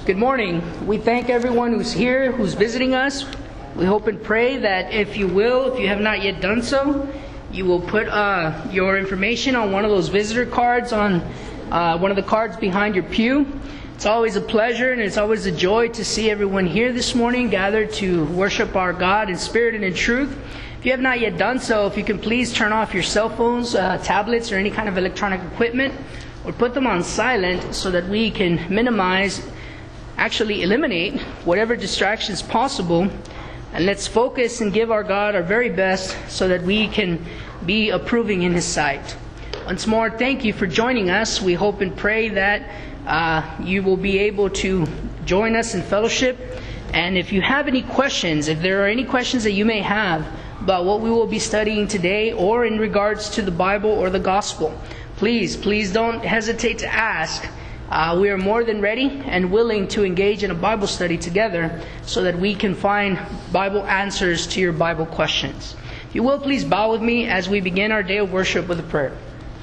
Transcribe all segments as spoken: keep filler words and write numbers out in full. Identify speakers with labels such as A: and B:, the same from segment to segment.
A: Good morning. We thank everyone who's here, who's visiting us. We hope and pray that if you will, if you have not yet done so, you will put uh, your information on one of those visitor cards, on uh, one of the cards behind your pew. It's always a pleasure and it's always a joy to see everyone here this morning gathered to worship our God in spirit and in truth. If you have not yet done so, if you can please turn off your cell phones, uh, tablets, or any kind of electronic equipment, or put them on silent so that we can minimize, actually eliminate whatever distractions possible. And let's focus and give our God our very best so that we can be approving in His sight. Once more, thank you for joining us. We hope and pray that uh, you will be able to join us in fellowship. And if you have any questions, if there are any questions that you may have about what we will be studying today or in regards to the Bible or the gospel, please, please don't hesitate to ask. Uh, we are more than ready and willing to engage in a Bible study together so that we can find Bible answers to your Bible questions. If you will, please bow with me as we begin our day of worship with a prayer.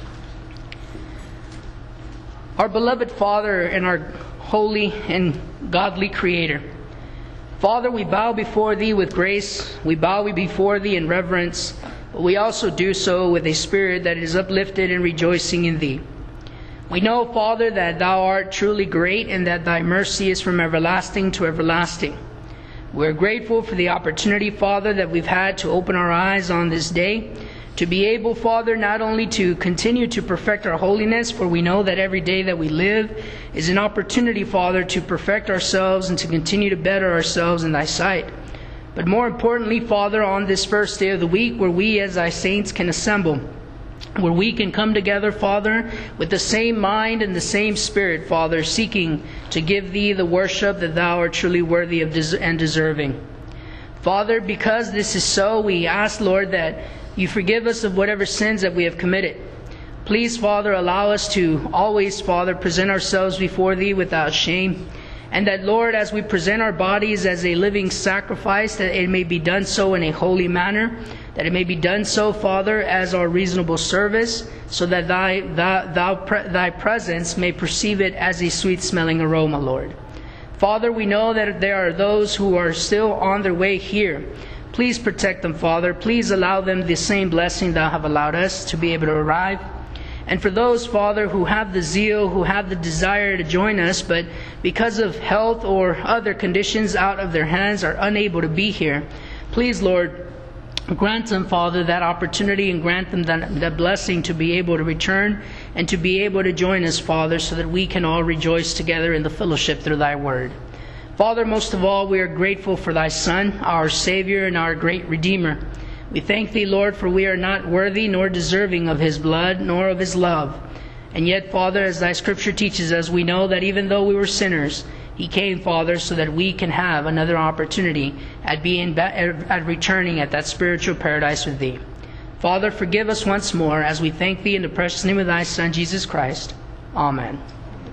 A: Our beloved Father and our holy and godly Creator, Father, we bow before Thee with grace. We bow before Thee in reverence, but we also do so with a spirit that is uplifted and rejoicing in Thee. We know, Father, that Thou art truly great and that Thy mercy is from everlasting to everlasting. We're grateful for the opportunity, Father, that we've had to open our eyes on this day, to be able, Father, not only to continue to perfect our holiness, for we know that every day that we live is an opportunity, Father, to perfect ourselves and to continue to better ourselves in Thy sight. But more importantly, Father, on this first day of the week, where we as Thy saints can assemble, where we can come together, Father, with the same mind and the same spirit, Father, seeking to give Thee the worship that Thou art truly worthy of des- and deserving. Father, because this is so, we ask, Lord, that You forgive us of whatever sins that we have committed. Please, Father, allow us to always, Father, present ourselves before Thee without shame. And that, Lord, as we present our bodies as a living sacrifice, that it may be done so in a holy manner, that it may be done so, Father, as our reasonable service, so that Thy, thou, thou, thy presence may perceive it as a sweet-smelling aroma, Lord. Father, we know that there are those who are still on their way here. Please protect them, Father. Please allow them the same blessing Thou have allowed us to be able to arrive. And for those, Father, who have the zeal, who have the desire to join us, but because of health or other conditions out of their hands are unable to be here, please, Lord, grant them, Father, that opportunity and grant them that, that blessing to be able to return and to be able to join us, Father, so that we can all rejoice together in the fellowship through Thy Word. Father, most of all, we are grateful for Thy Son, our Savior and our great Redeemer. We thank Thee, Lord, for we are not worthy nor deserving of His blood nor of His love. And yet, Father, as Thy Scripture teaches us, we know that even though we were sinners, He came, Father, so that we can have another opportunity at being at returning at that spiritual paradise with Thee. Father, forgive us once more as we thank Thee in the precious name of Thy Son, Jesus Christ. Amen.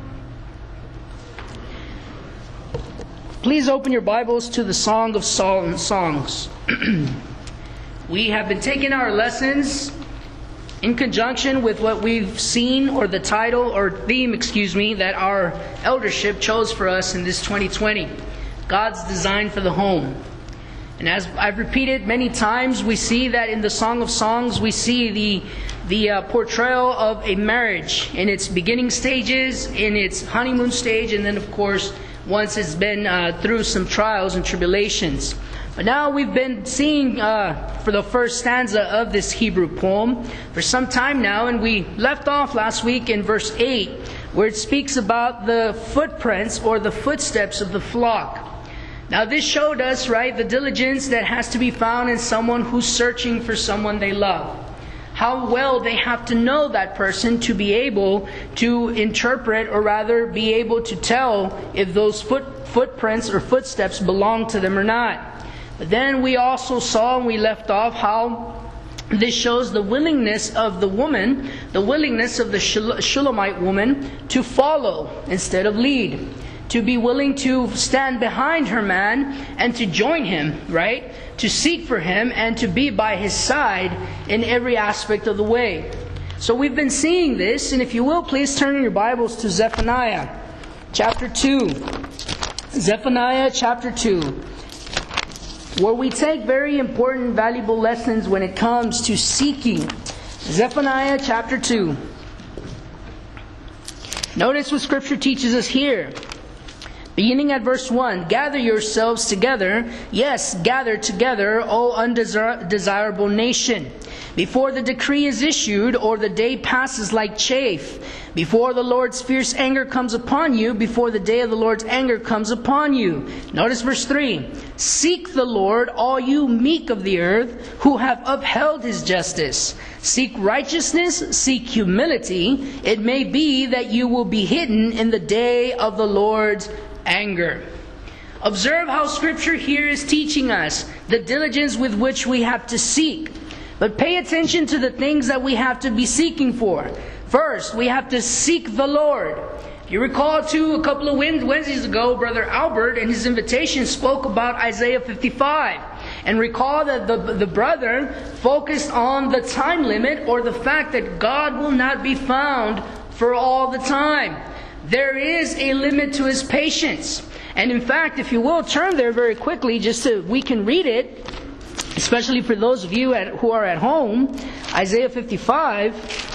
A: Please open your Bibles to the Song of Songs. We have been taking our lessons in conjunction with what we've seen, or the title or theme, excuse me, that our eldership chose for us in this twenty twenty. God's design for the home. And as I've repeated many times, we see that in the Song of Songs, we see the the uh, portrayal of a marriage in its beginning stages, in its honeymoon stage, and then, of course, once it's been uh, through some trials and tribulations. But now we've been seeing uh, for the first stanza of this Hebrew poem for some time now, and we left off last week in verse eight, where it speaks about the footprints or the footsteps of the flock. Now this showed us, right, the diligence that has to be found in someone who's searching for someone they love. How well they have to know that person to be able to interpret, or rather be able to tell if those foot, footprints or footsteps belong to them or not. But then we also saw, and we left off, how this shows the willingness of the woman, the willingness of the Shulamite woman to follow instead of lead. To be willing to stand behind her man and to join him, right? To seek for him and to be by his side in every aspect of the way. So we've been seeing this, and if you will, please turn in your Bibles to Zephaniah chapter two. Zephaniah chapter two, where we take very important, valuable lessons when it comes to seeking. Zephaniah chapter two. Notice what Scripture teaches us here. Beginning at verse one, gather yourselves together, yes, gather together, O undesirable nation, before the decree is issued, or the day passes like chaff, before the Lord's fierce anger comes upon you, before the day of the Lord's anger comes upon you. Notice verse three, seek the Lord, all you meek of the earth, who have upheld His justice. Seek righteousness, seek humility. It may be that you will be hidden in the day of the Lord's anger. Observe how Scripture here is teaching us the diligence with which we have to seek. But pay attention to the things that we have to be seeking for. First, we have to seek the Lord. If you recall too, a couple of Wednesdays ago, Brother Albert in his invitation spoke about Isaiah fifty-five. And recall that the, the brother focused on the time limit, or the fact that God will not be found for all the time. There is a limit to His patience. And in fact, if you will, turn there very quickly just so we can read it, especially for those of you at, who are at home. Isaiah fifty-five.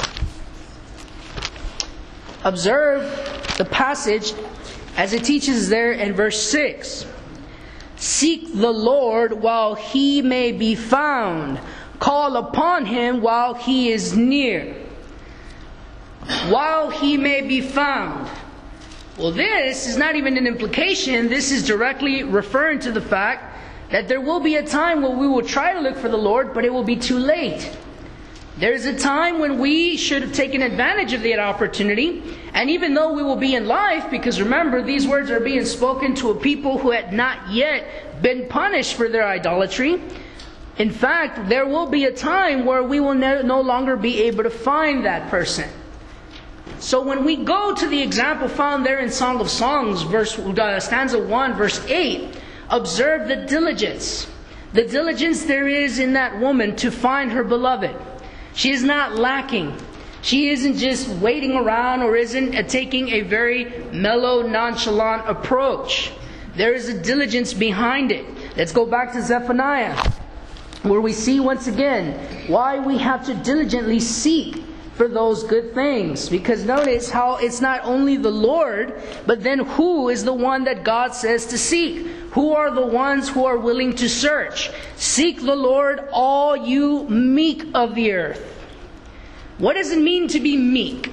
A: Observe the passage as it teaches there in verse six. Seek the Lord while He may be found. Call upon Him while He is near. While He may be found. Well, this is not even an implication. This is directly referring to the fact that there will be a time when we will try to look for the Lord, but it will be too late. There's a time when we should have taken advantage of that opportunity. And even though we will be in life, because remember, these words are being spoken to a people who had not yet been punished for their idolatry. In fact, there will be a time where we will no longer be able to find that person. So when we go to the example found there in Song of Songs, verse uh, stanza one, verse eight, observe the diligence. The diligence there is in that woman to find her beloved. She is not lacking. She isn't just waiting around or isn't uh, taking a very mellow, nonchalant approach. There is a diligence behind it. Let's go back to Zephaniah, where we see once again why we have to diligently seek for those good things. Because notice how it's not only the Lord, but then who is the one that God says to seek? Who are the ones who are willing to search? Seek the Lord, all you meek of the earth. What does it mean to be meek?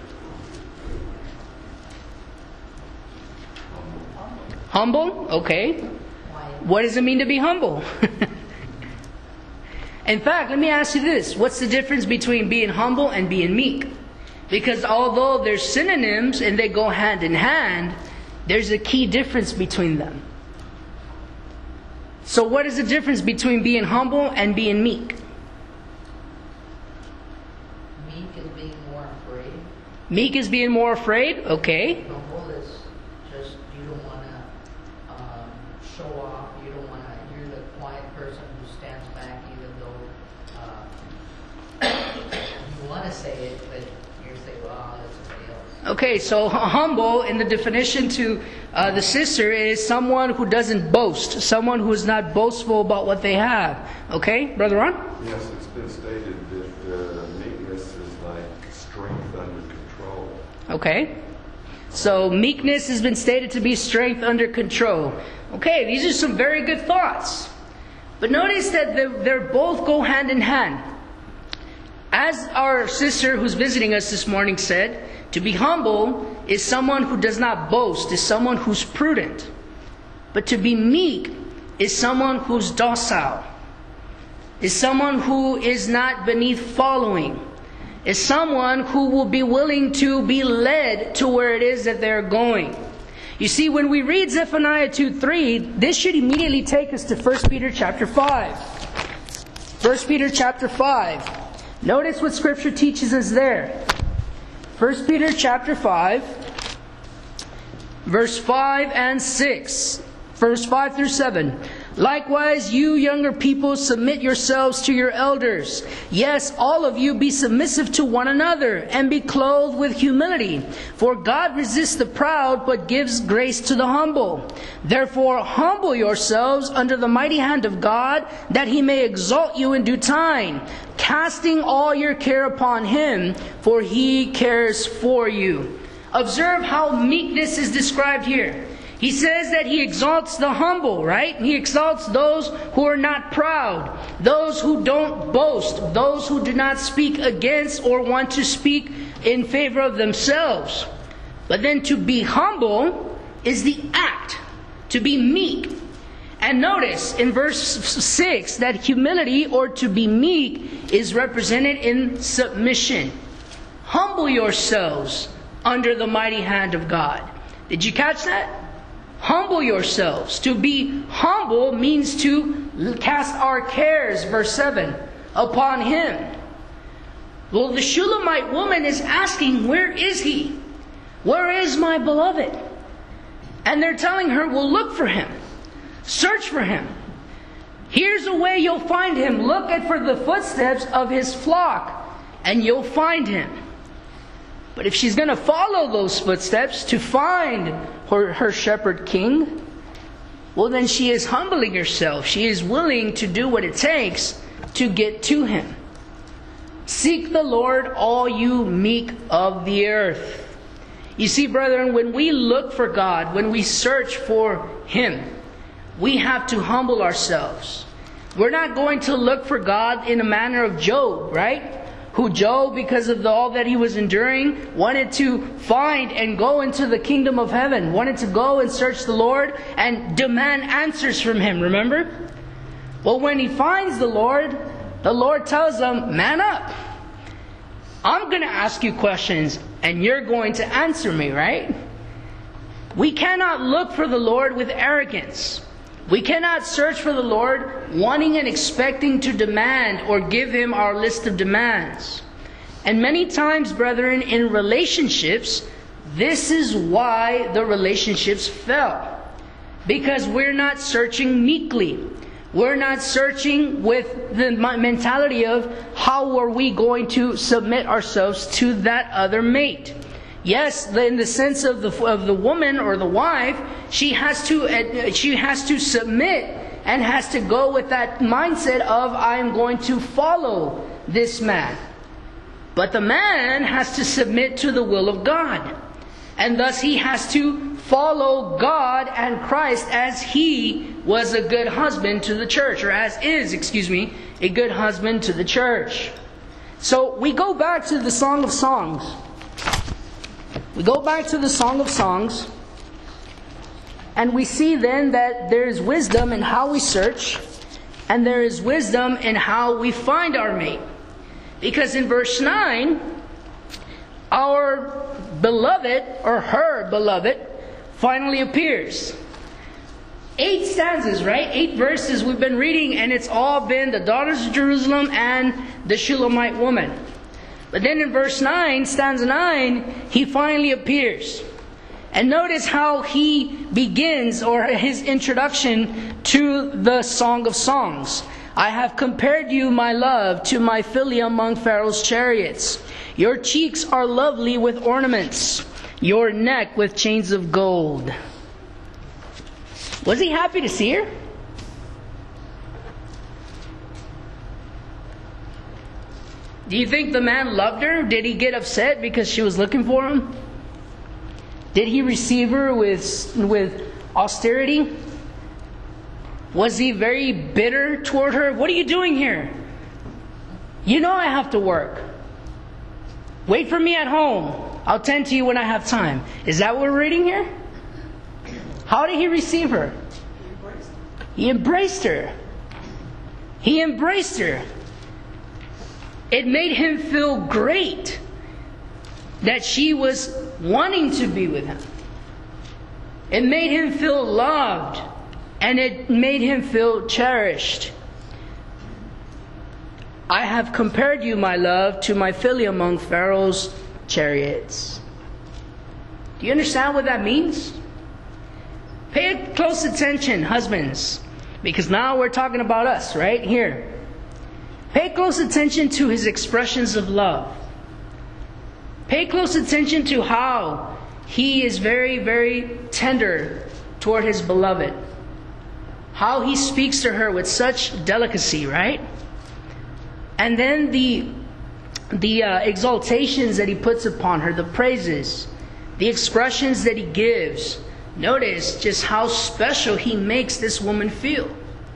A: Humble? Okay. What does it mean to be humble? In fact, let me ask you this. What's the difference between being humble and being meek? Because although they're synonyms and they go hand in hand, there's a key difference between them. So what is the difference between being humble and being meek?
B: Meek is being more afraid.
A: Meek is being more afraid? Okay.
B: Humble is just, you don't want to um, show off. You don't want to, you're the quiet person who stands back even though uh, you want to say it, but you're saying, well, that's somebody else.
A: Okay, so humble in the definition to uh, the sister is someone who doesn't boast. Someone who is not boastful about what they have. Okay, Brother Ron?
C: Yes, it's been stated that uh, meekness is like strength under control.
A: Okay. So meekness has been stated to be strength under control. Okay, these are some very good thoughts. But notice that they're, they're both go hand in hand. As our sister who's visiting us this morning said, to be humble is someone who does not boast, is someone who's prudent. But to be meek is someone who's docile, is someone who is not beneath following, is someone who will be willing to be led to where it is that they're going. You see, when we read Zephaniah two three, this should immediately take us to First Peter chapter five. First Peter chapter five. Notice what Scripture teaches us there. First Peter chapter five, verse five and six. Verse five through seven. Likewise, you younger people, submit yourselves to your elders. Yes, all of you be submissive to one another, and be clothed with humility. For God resists the proud, but gives grace to the humble. Therefore, humble yourselves under the mighty hand of God, that He may exalt you in due time, casting all your care upon Him, for He cares for you. Observe how meekness is described here. He says that He exalts the humble, right? He exalts those who are not proud, those who don't boast, those who do not speak against or want to speak in favor of themselves. But then to be humble is the act, to be meek. And notice in verse six that humility, or to be meek, is represented in submission. Humble yourselves under the mighty hand of God. Did you catch that? Humble yourselves. To be humble means to cast our cares, verse seven, upon Him. Well, the Shulamite woman is asking, where is He? Where is my beloved? And they're telling her, well, look for Him. Search for Him. Here's a way you'll find Him. Look at for the footsteps of His flock, and you'll find Him. But if she's going to follow those footsteps to find her, her shepherd king, well, then she is humbling herself. She is willing to do what it takes to get to Him. Seek the Lord, all you meek of the earth. You see, brethren, when we look for God, when we search for Him, we have to humble ourselves. We're not going to look for God in a manner of Job, right? Who Job, because of the, all that he was enduring, wanted to find and go into the kingdom of heaven. Wanted to go and search the Lord and demand answers from Him, remember? Well, when he finds the Lord, the Lord tells him, man up. I'm going to ask you questions and you're going to answer me, right? We cannot look for the Lord with arrogance. We cannot search for the Lord wanting and expecting to demand or give Him our list of demands. And many times, brethren, in relationships, this is why the relationships fell. Because we're not searching meekly. We're not searching with the mentality of how are we going to submit ourselves to that other mate. Yes, in the sense of the of the woman or the wife, she has to she has to submit and has to go with that mindset of I am going to follow this man. But the man has to submit to the will of God, and thus he has to follow God and Christ as He was a good husband to the church, or as is, excuse me, a good husband to the church. So we go back to the Song of Songs. We go back to the Song of Songs, and we see then that there is wisdom in how we search, and there is wisdom in how we find our mate. Because in verse nine, our beloved, or her beloved, finally appears. Eight stanzas, right? Eight verses we've been reading, and it's all been the daughters of Jerusalem and the Shulamite woman. But then in verse nine, stanza nine, he finally appears. And notice how he begins, or his introduction to the Song of Songs. I have compared you, my love, to my filly among Pharaoh's chariots. Your cheeks are lovely with ornaments, your neck with chains of gold. Was he happy to see her? Do you think the man loved her? Did he get upset because she was looking for him? Did he receive her with, with austerity? Was he very bitter toward her? What are you doing here? You know I have to work. Wait for me at home. I'll tend to you when I have time. Is that what we're reading here? How did he receive her? He embraced her. He embraced her. It made him feel great that she was wanting to be with him. It made him feel loved, and it made him feel cherished. I have compared you, my love, to my filly among Pharaoh's chariots. Do you understand what that means? Pay close attention, husbands. Because now we're talking about us, right? Here. Pay close attention to his expressions of love. Pay close attention to how he is very, very tender toward his beloved. How he speaks to her with such delicacy, right? And then the, the uh, exaltations that he puts upon her, the praises, the expressions that he gives. Notice just how special he makes this woman feel.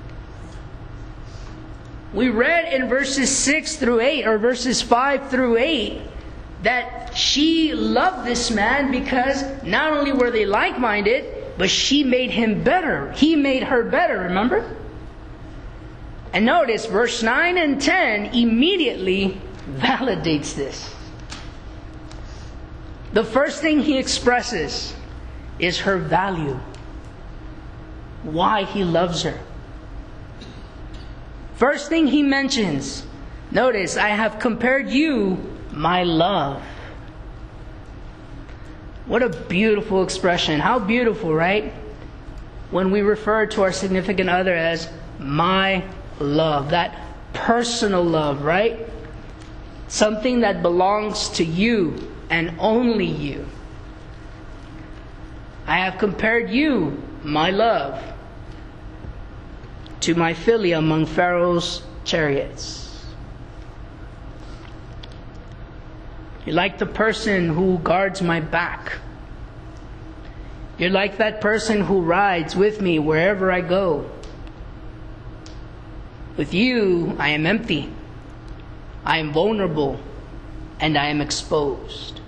A: We read in verses six through eight, or verses five through eight, that she loved this man because not only were they like-minded, but she made him better. He made her better, remember? And notice verse nine and ten immediately validates this. The first thing he expresses is her value. Why he loves her. First thing he mentions, notice, I have compared you, my love. What a beautiful expression. How beautiful, right? When we refer to our significant other as my love. That personal love, right? Something that belongs to you and only you. I have compared you, my love, to my filly among Pharaoh's chariots. You're like the person who guards my back. You're like that person who rides with me wherever I go. With you, I am empty. I am vulnerable. And I am exposed.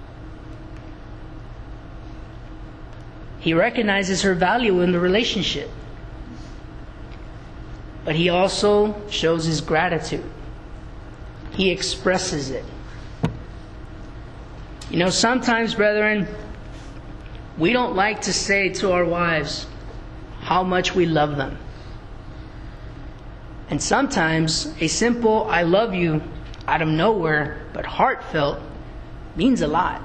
A: He recognizes her value in the relationship. But he also shows his gratitude. He expresses it. You know, sometimes, brethren, we don't like to say to our wives how much we love them. And sometimes a simple I love you out of nowhere, but heartfelt, means a lot.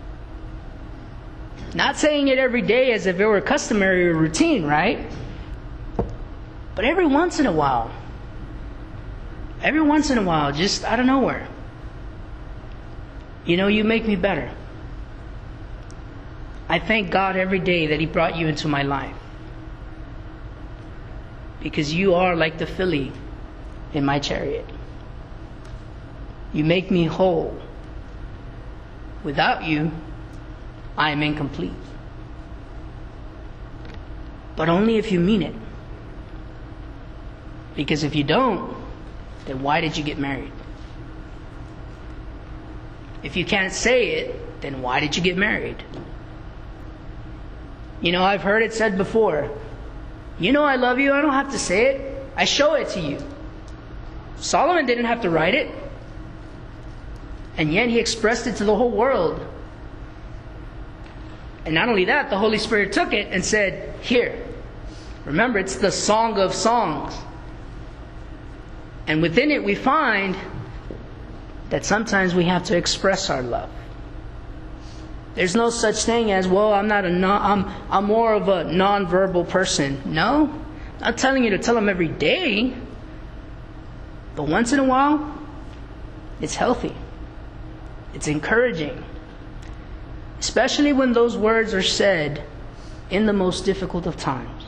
A: Not saying it every day as if it were customary or routine, right? But every once in a while, every once in a while, just out of nowhere, you know, you make me better. I thank God every day that He brought you into my life. Because you are like the filly in my chariot. You make me whole. Without you, I am incomplete. But only if you mean it. Because if you don't, then why did you get married? If you can't say it, then why did you get married? You know, I've heard it said before, you know I love you, I don't have to say it. I show it to you. Solomon didn't have to write it. And yet he expressed it to the whole world. And not only that, the Holy Spirit took it and said, here. Remember, it's the Song of Songs. And within it we find that sometimes we have to express our love. There's no such thing as, well, I'm not a non, I'm I'm more of a non-verbal person. No, I'm not telling you to tell them every day. But once in a while, it's healthy. It's encouraging. Especially when those words are said in the most difficult of times.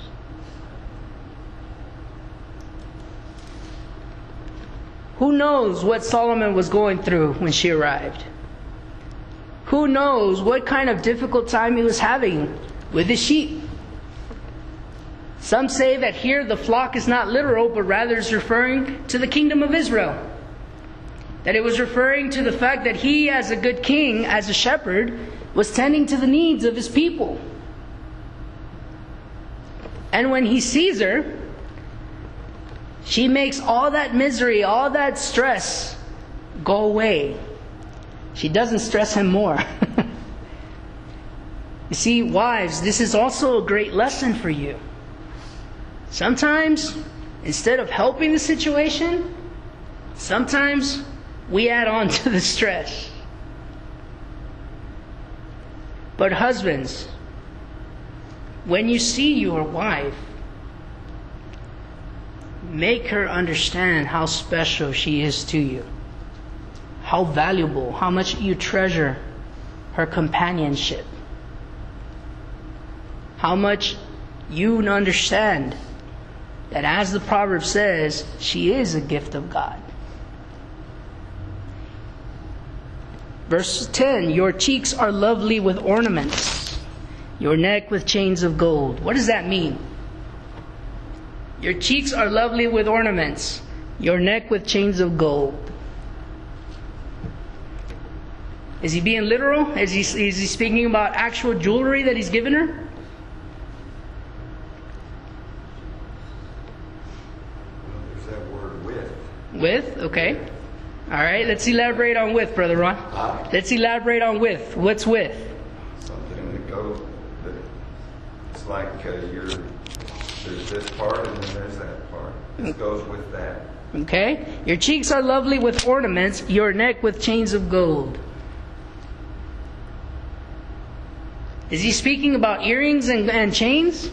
A: Who knows what Solomon was going through when she arrived? Who knows what kind of difficult time he was having with his sheep? Some say that here the flock is not literal, but rather is referring to the kingdom of Israel. That it was referring to the fact that he, as a good king, as a shepherd, was tending to the needs of his people. And when he sees her, she makes all that misery, all that stress go away. She doesn't stress him more. You see, wives, this is also a great lesson for you. Sometimes, instead of helping the situation, sometimes we add on to the stress. But husbands, when you see your wife Make her understand how special she is to you, how valuable, how much you treasure her companionship, how much you understand that, as the proverb says, she is a gift of God. Verse ten, your cheeks are lovely with ornaments, your neck with chains of gold. What does that mean? Your cheeks are lovely with ornaments, your neck with chains of gold. Is he being literal? Is he, is he speaking about actual jewelry that he's given her?
C: Well, there's that word with.
A: With? Okay. All right, let's elaborate on with, Brother Ron.
C: Ah.
A: Let's elaborate on with. What's with?
C: Something that goes, that it's like uh, you're, there's this part and then there's that part. This goes with that.
A: Okay. Your cheeks are lovely with ornaments, your neck with chains of gold. Is he speaking about earrings and, and chains?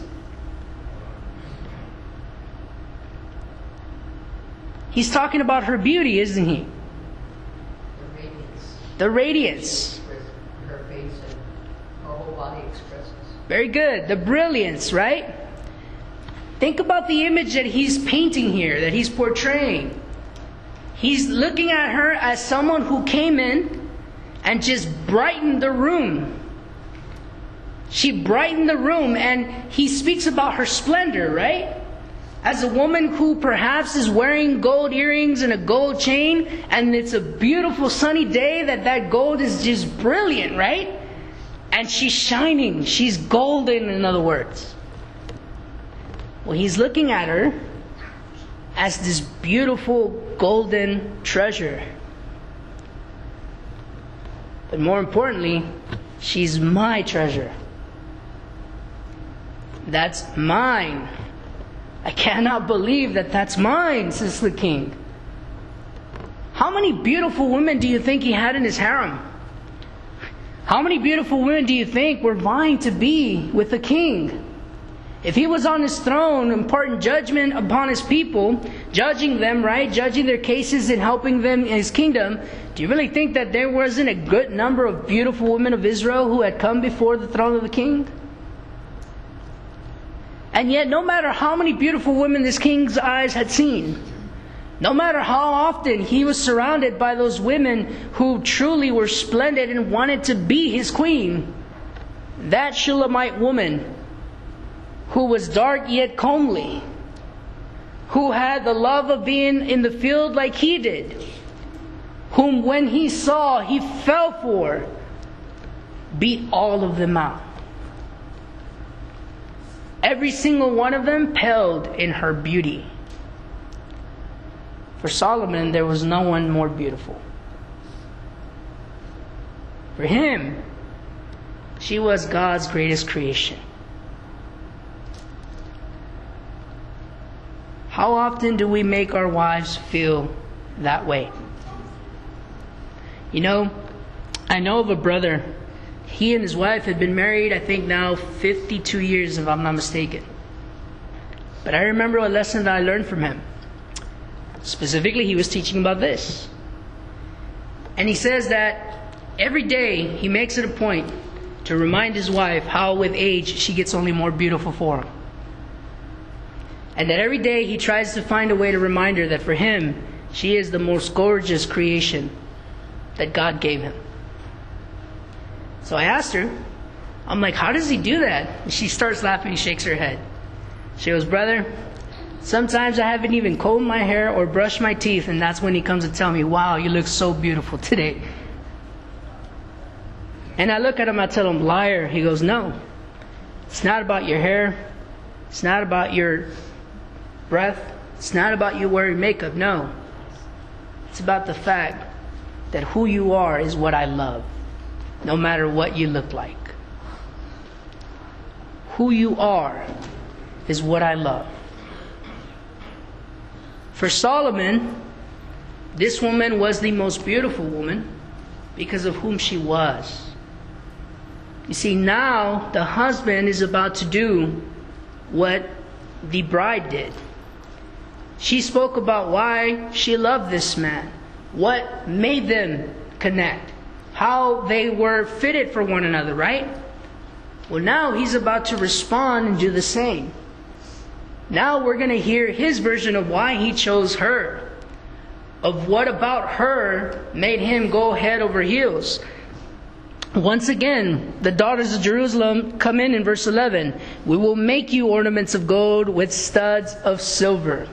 A: He's talking about her beauty, isn't he?
B: The radiance.
A: The radiance.
B: Her face and her whole body expresses.
A: Very good. The brilliance, right? Think about the image that he's painting here, that he's portraying. He's looking at her as someone who came in and just brightened the room. She brightened the room, and he speaks about her splendor, right? As a woman who perhaps is wearing gold earrings and a gold chain, and it's a beautiful sunny day, that that gold is just brilliant, right? And she's shining. She's golden, in other words. Well, he's looking at her as this beautiful golden treasure. But more importantly, she's my treasure. That's mine. I cannot believe that that's mine, says the king. How many beautiful women do you think he had in his harem? How many beautiful women do you think were vying to be with the king? If he was on his throne, imparting judgment upon his people, judging them, right? Judging their cases and helping them in his kingdom, do you really think that there wasn't a good number of beautiful women of Israel who had come before the throne of the king? And yet, no matter how many beautiful women this king's eyes had seen, no matter how often he was surrounded by those women who truly were splendid and wanted to be his queen, that Shulamite woman, who was dark yet comely, who had the love of being in the field like he did, whom when he saw, he fell for, beat all of them out. Every single one of them paled in her beauty. For Solomon, there was no one more beautiful. For him, she was God's greatest creation. How often do we make our wives feel that way? You know, I know of a brother. He and his wife had been married, I think now fifty-two years, if I'm not mistaken. But I remember a lesson that I learned from him. Specifically, he was teaching about this. And he says that every day he makes it a point to remind his wife how with age she gets only more beautiful for him. And that every day he tries to find a way to remind her that for him, she is the most gorgeous creation that God gave him. So I asked her, I'm like, how does he do that? And she starts laughing, shakes her head. She goes, brother, sometimes I haven't even combed my hair or brushed my teeth, and that's when he comes to tell me, wow, you look so beautiful today. And I look at him, I tell him, liar. He goes, no, it's not about your hair. It's not about your breath. It's not about you wearing makeup. No. It's about the fact that who you are is what I love, no matter what you look like. Who you are is what I love. For Solomon, this woman was the most beautiful woman because of whom she was. You see, now the husband is about to do what the bride did. She spoke about why she loved this man, what made them connect, how they were fitted for one another, right? Well, now he's about to respond and do the same. Now we're going to hear his version of why he chose her, of what about her made him go head over heels. Once again, the daughters of Jerusalem come in in verse eleven. We will make you ornaments of gold with studs of silver.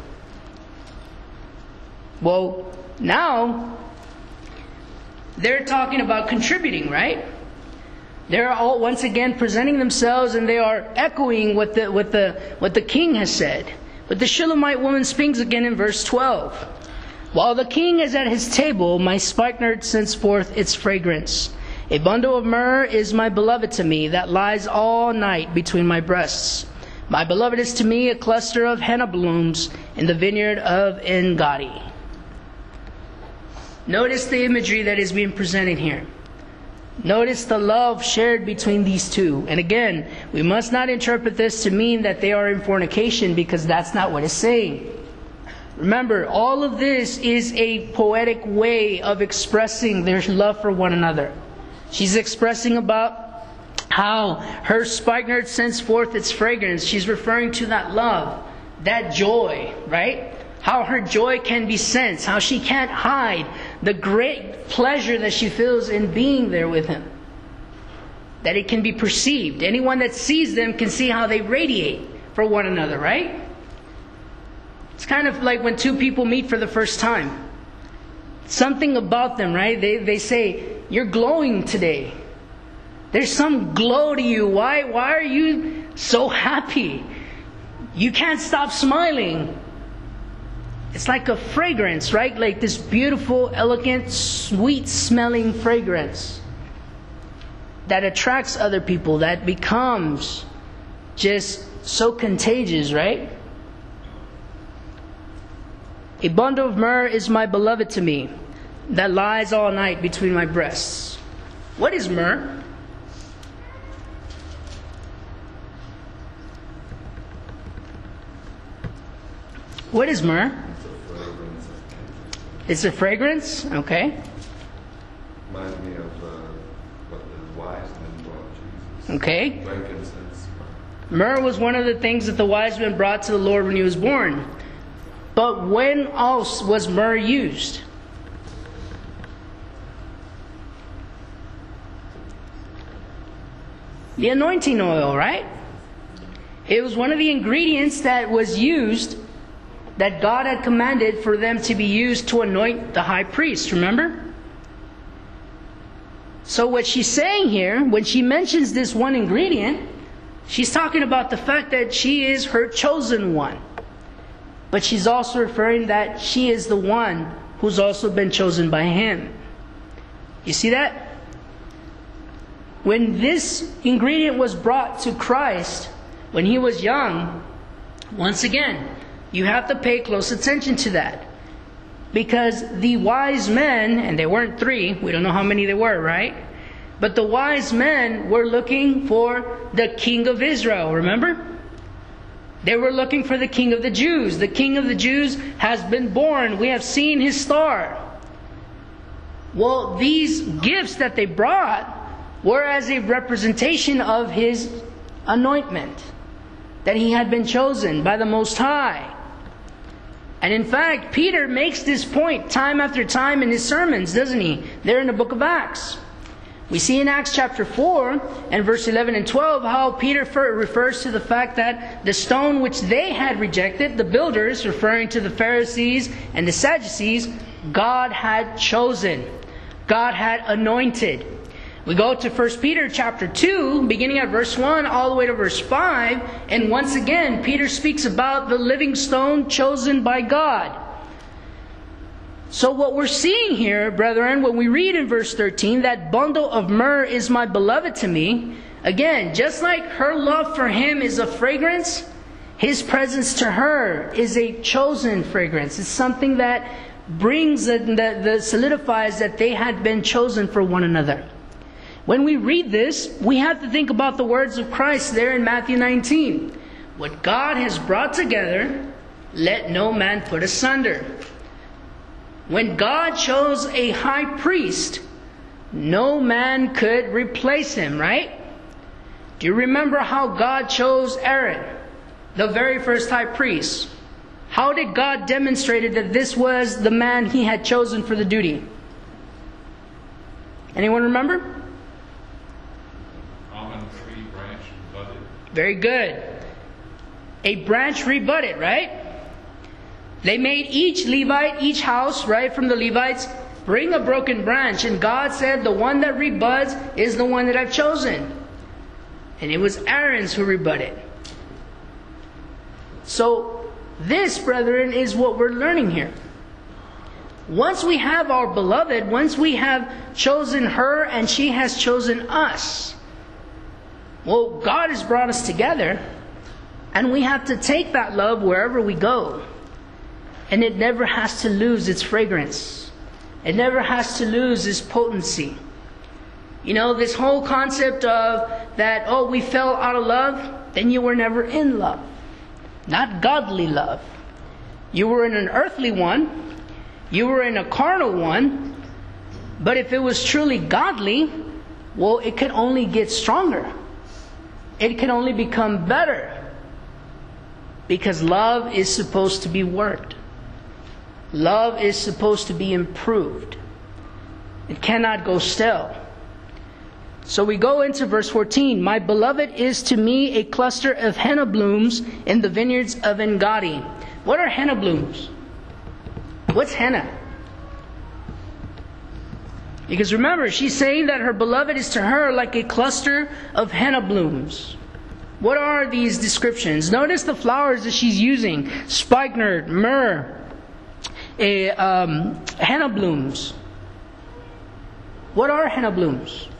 A: Well, now they're talking about contributing, right? They're all once again presenting themselves, and they are echoing what the what the what the king has said. But the Shulamite woman speaks again in verse twelve. While the king is at his table, my spikenard sends forth its fragrance. A bundle of myrrh is my beloved to me, that lies all night between my breasts. My beloved is to me a cluster of henna blooms in the vineyard of En-Gadi. Notice the imagery that is being presented here. Notice the love shared between these two. And again, we must not interpret this to mean that they are in fornication, because that's not what it's saying. Remember, all of this is a poetic way of expressing their love for one another. She's expressing about how her spikenard sends forth its fragrance. She's referring to that love, that joy, right? How her joy can be sensed, how she can't hide the great pleasure that she feels in being there with him. That it can be perceived. Anyone that sees them can see how they radiate for one another, right? It's kind of like when two people meet for the first time. Something about them, right? They they say, you're glowing today. There's some glow to you. Why, why are you so happy? You can't stop smiling. It's like a fragrance, right? Like this beautiful, elegant, sweet-smelling fragrance that attracts other people, that becomes just so contagious, right? A bundle of myrrh is my beloved to me, that lies all night between my breasts. What is myrrh? What is myrrh? It's a fragrance? Okay.
C: Reminds me of uh, what the wise men brought Jesus.
A: Okay.
C: Frankincense.
A: Myrrh was one of the things that the wise men brought to the Lord when he was born. But when else was myrrh used? The anointing oil, right? It was one of the ingredients that was used, that God had commanded for them to be used to anoint the high priest, remember? So what she's saying here, when she mentions this one ingredient, she's talking about the fact that she is her chosen one. But she's also referring that she is the one who's also been chosen by him. You see that? When this ingredient was brought to Christ, when he was young, once again, you have to pay close attention to that. Because the wise men, and they weren't three, we don't know how many there were, right? But the wise men were looking for the king of Israel, remember? They were looking for the king of the Jews. The king of the Jews has been born. We have seen his star. Well, these gifts that they brought were as a representation of his anointment, that he had been chosen by the Most High. And in fact, Peter makes this point time after time in his sermons, doesn't he? There in the book of Acts. We see in Acts chapter four and verse eleven and twelve how Peter refers to the fact that the stone which they had rejected, the builders, referring to the Pharisees and the Sadducees, God had chosen. God had anointed. We go to First Peter chapter two, beginning at verse one all the way to verse five, and once again Peter speaks about the living stone chosen by God. So what we're seeing here, brethren, when we read in verse thirteen, that bundle of myrrh is my beloved to me, again, just like her love for him is a fragrance, his presence to her is a chosen fragrance. It's something that brings, that, that solidifies that they had been chosen for one another. When we read this, we have to think about the words of Christ there in Matthew nineteen. What God has brought together, let no man put asunder. When God chose a high priest, no man could replace him, right? Do you remember how God chose Aaron, the very first high priest? How did God demonstrate that this was the man he had chosen for the duty? Anyone remember?
D: Common tree branch budded.
A: Very good. A branch rebudded, right? They made each Levite, each house, right, from the Levites, bring a broken branch. And God said, the one that rebuds is the one that I've chosen. And it was Aaron's who rebudded. So, this, brethren, is what we're learning here. Once we have our beloved, once we have chosen her and she has chosen us, well, God has brought us together, and we have to take that love wherever we go. And it never has to lose its fragrance. It never has to lose its potency. You know, this whole concept of that, oh, we fell out of love, then you were never in love. Not godly love. You were in an earthly one. You were in a carnal one. But if it was truly godly, well, it could only get stronger. It can only become better. Because love is supposed to be worked. Love is supposed to be improved. It cannot go stale. So we go into verse fourteen. My beloved is to me a cluster of henna blooms in the vineyards of En-Gedi. What are henna blooms? What's henna? Because remember, she's saying that her beloved is to her like a cluster of henna blooms. What are these descriptions? Notice the flowers that she's using. Spikenard, myrrh, a, um, henna blooms. What are henna blooms?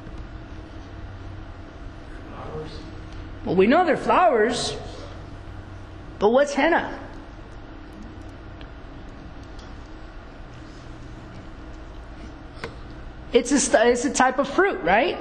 B: Flowers.
A: Well, we know they're flowers. But what's henna? It's a, it's a type of fruit, right?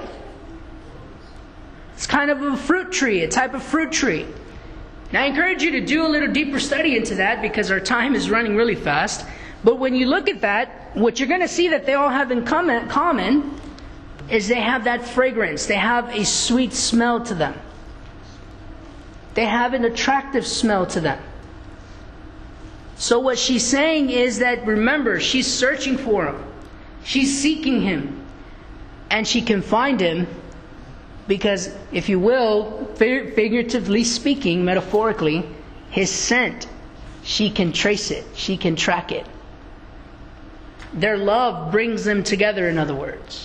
A: It's kind of a fruit tree, a type of fruit tree. Now I encourage you to do a little deeper study into that because our time is running really fast. But when you look at that, what you're going to see that they all have in common, common is they have that fragrance. They have a sweet smell to them. They have an attractive smell to them. So what she's saying is that, remember, she's searching for him. She's seeking him. And she can find him because, if you will, figuratively speaking, metaphorically, his scent, she can trace it. She can track it. Their love brings them together, in other words.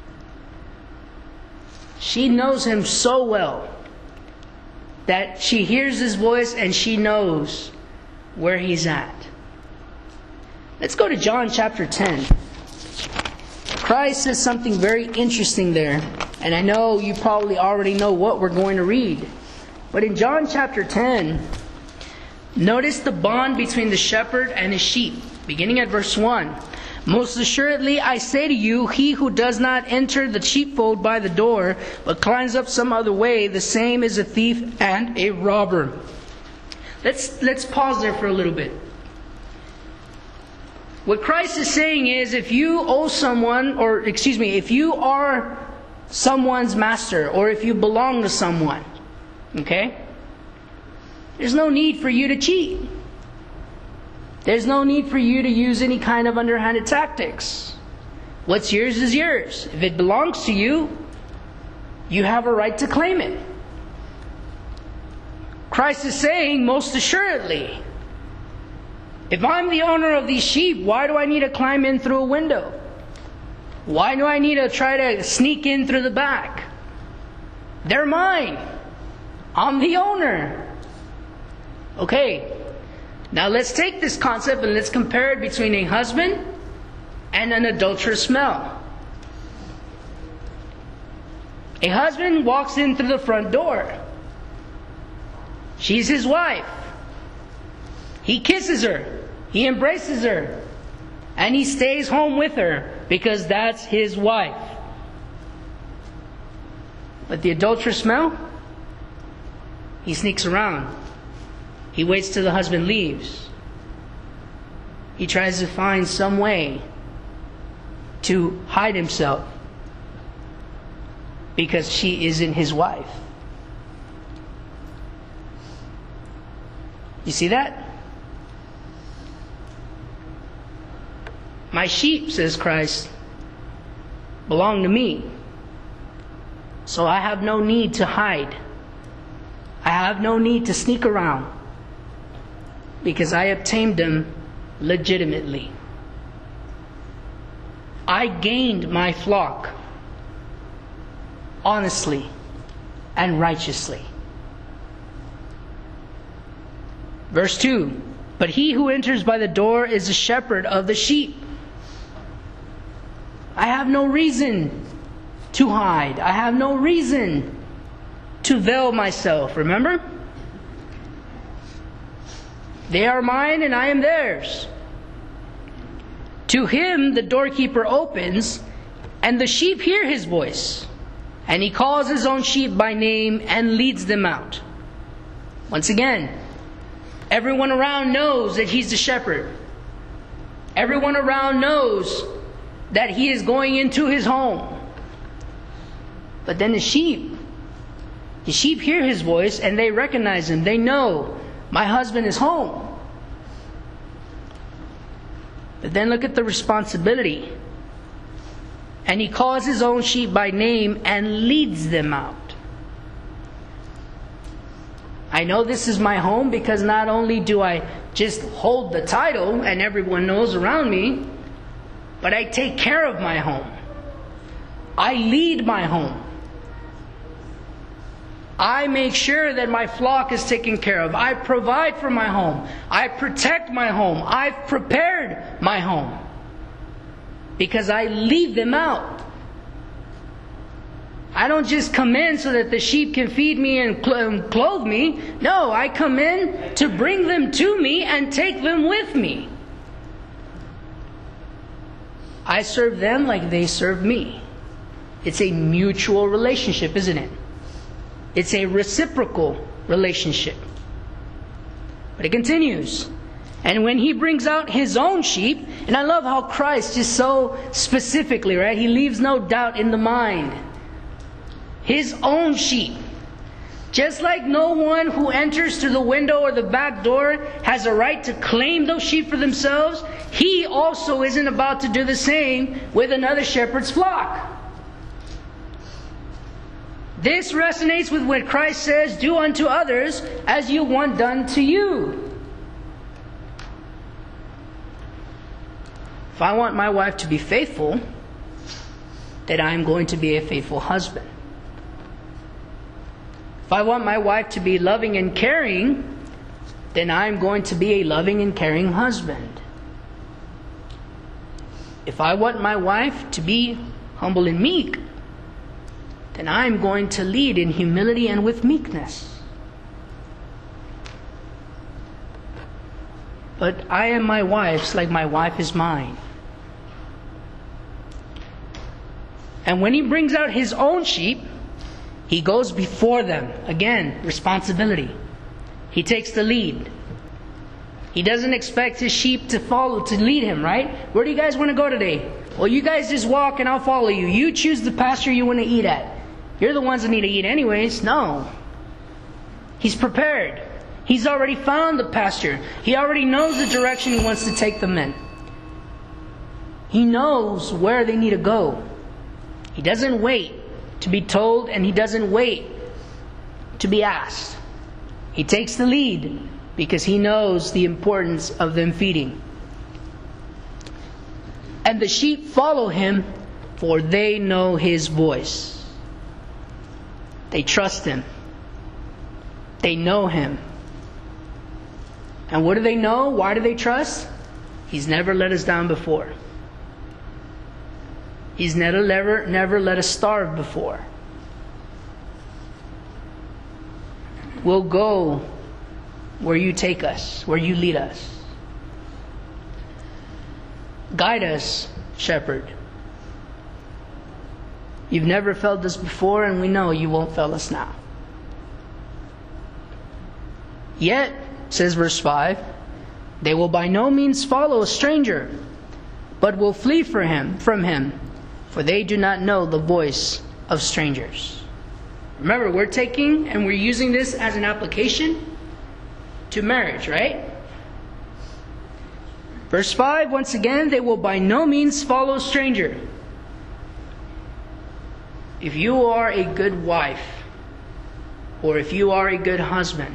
A: She knows him so well that she hears his voice and she knows where he's at. Let's go to John chapter ten. Christ says something very interesting there. And I know you probably already know what we're going to read. But in John chapter ten, notice the bond between the shepherd and his sheep. Beginning at verse one. Most assuredly I say to you, he who does not enter the sheepfold by the door, but climbs up some other way, the same is a thief and a robber. Let's, let's pause there for a little bit. What Christ is saying is, if you owe someone, or excuse me, if you are someone's master, or if you belong to someone, okay, there's no need for you to cheat. There's no need for you to use any kind of underhanded tactics. What's yours is yours. If it belongs to you, you have a right to claim it. Christ is saying, most assuredly, if I'm the owner of these sheep, why do I need to climb in through a window? Why do I need to try to sneak in through the back? They're mine. I'm the owner. Okay. Now let's take this concept and let's compare it between a husband and an adulterous smell. A husband walks in through the front door. She's his wife. He kisses her. He embraces her. And he stays home with her because that's his wife. But the adulterous smell, he sneaks around. He waits till the husband leaves. He tries to find some way to hide himself because she isn't his wife. You see that? My sheep, says Christ, belong to me. So I have no need to hide. I have no need to sneak around because I obtained them legitimately. I gained my flock honestly and righteously. Verse two, but he who enters by the door is the shepherd of the sheep. I have no reason to hide. I have no reason to veil myself. Remember? They are mine and I am theirs. To him the doorkeeper opens, and the sheep hear his voice. And he calls his own sheep by name and leads them out. Once again, everyone around knows that he's the shepherd. Everyone around knows that he is going into his home. But then the sheep, the sheep hear his voice and they recognize him. They know, my husband is home. But then look at the responsibility. And he calls his own sheep by name and leads them out. I know this is my home because not only do I just hold the title and everyone knows around me, but I take care of my home. I lead my home. I make sure that my flock is taken care of. I provide for my home. I protect my home. I've prepared my home. Because I lead them out. I don't just come in so that the sheep can feed me and clothe me. No, I come in to bring them to me and take them with me. I serve them like they serve me. It's a mutual relationship, isn't it? It's a reciprocal relationship. But it continues. And when he brings out his own sheep, and I love how Christ just so specifically, right? He leaves no doubt in the mind. His own sheep. Just like no one who enters through the window or the back door has a right to claim those sheep for themselves, he also isn't about to do the same with another shepherd's flock. This resonates with what Christ says, do unto others as you want done to you. If I want my wife to be faithful, then I'm going to be a faithful husband. If I want my wife to be loving and caring, then I'm going to be a loving and caring husband. If I want my wife to be humble and meek, then I'm going to lead in humility and with meekness. But I am my wife's like my wife is mine. And when he brings out his own sheep, he goes before them. Again, responsibility. He takes the lead. He doesn't expect his sheep to follow, to lead him, right? Where do you guys want to go today? Well, you guys just walk and I'll follow you. You choose the pasture you want to eat at. You're the ones that need to eat anyways. No. He's prepared. He's already found the pasture. He already knows the direction he wants to take them in. He knows where they need to go. He doesn't wait to be told, and he doesn't wait to be asked. He takes the lead because he knows the importance of them feeding. And the sheep follow him, for they know his voice. They trust him. They know him. And what do they know? Why do they trust? He's never let us down before. He's never, never, never let us starve before. We'll go where you take us, where you lead us. Guide us, shepherd. You've never failed us before, and we know you won't fail us now. Yet, says verse five, they will by no means follow a stranger, but will flee for him, from him, for they do not know the voice of strangers. Remember, we're taking and we're using this as an application to marriage, right? Verse five, once again, they will by no means follow a stranger. If you are a good wife, or if you are a good husband,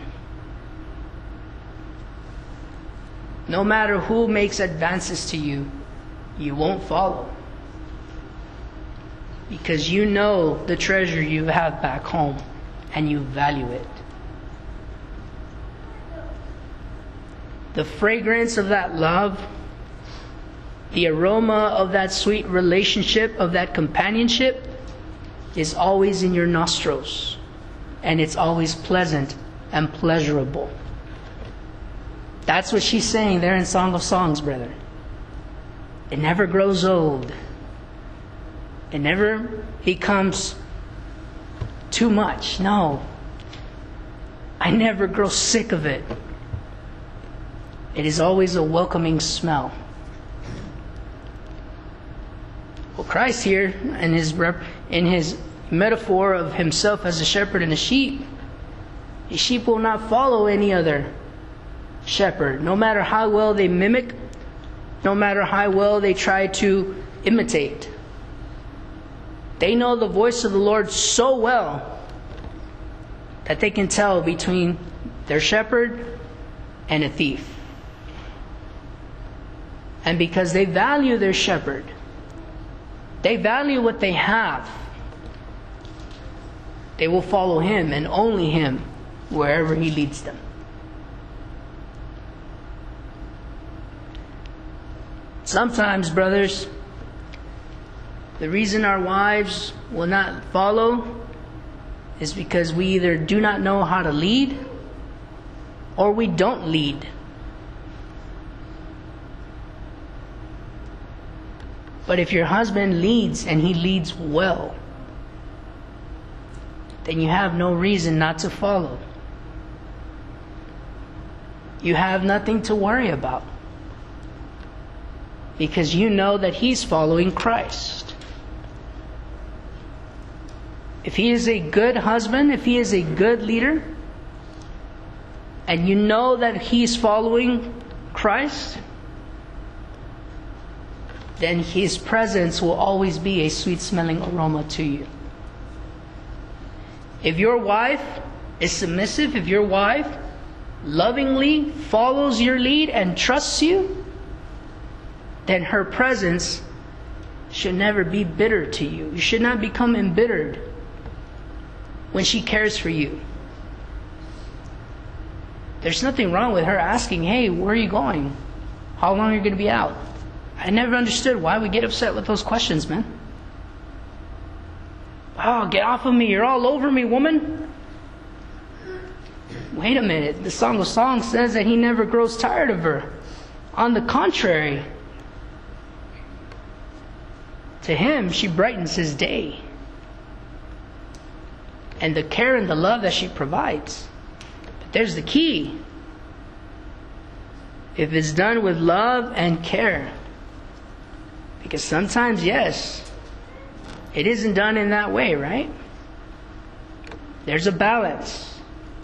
A: no matter who makes advances to you, you won't follow. Because you know the treasure you have back home and you value it. The fragrance of that love, the aroma of that sweet relationship, of that companionship, is always in your nostrils. And it's always pleasant and pleasurable. That's what she's saying there in Song of Songs, brother. It never grows old. It never becomes too much. No. I never grow sick of it. It is always a welcoming smell. Well, Christ here, in his rep, in his metaphor of himself as a shepherd and a sheep, a sheep will not follow any other shepherd, no matter how well they mimic, no matter how well they try to imitate. They know the voice of the Lord so well that they can tell between their shepherd and a thief. And because they value their shepherd, they value what they have, they will follow him and only him wherever he leads them. Sometimes, brothers, the reason our wives will not follow is because we either do not know how to lead or we don't lead. But if your husband leads and he leads well, then you have no reason not to follow. You have nothing to worry about, because you know that he's following Christ. If he is a good husband, if he is a good leader, and you know that he's following Christ, then his presence will always be a sweet-smelling aroma to you. If your wife is submissive, if your wife lovingly follows your lead and trusts you, then her presence should never be bitter to you. You should not become embittered when she cares for you. There's nothing wrong with her asking, hey, where are you going? How long are you going to be out? I never understood why we get upset with those questions, man. Oh, get off of me. You're all over me, woman. Wait a minute. The Song of Songs says that he never grows tired of her. On the contrary, to him, she brightens his day. And the care and the love that she provides. But there's the key. If it's done with love and care. Because sometimes, yes, it isn't done in that way, right? There's a balance.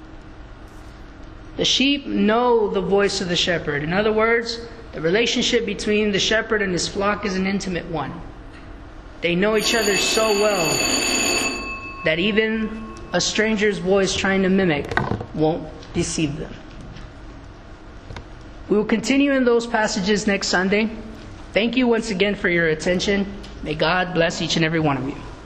A: The sheep know the voice of the shepherd. In other words, the relationship between the shepherd and his flock is an intimate one. They know each other so well that even a stranger's voice trying to mimic won't deceive them. We will continue in those passages next Sunday. Thank you once again for your attention. May God bless each and every one of you.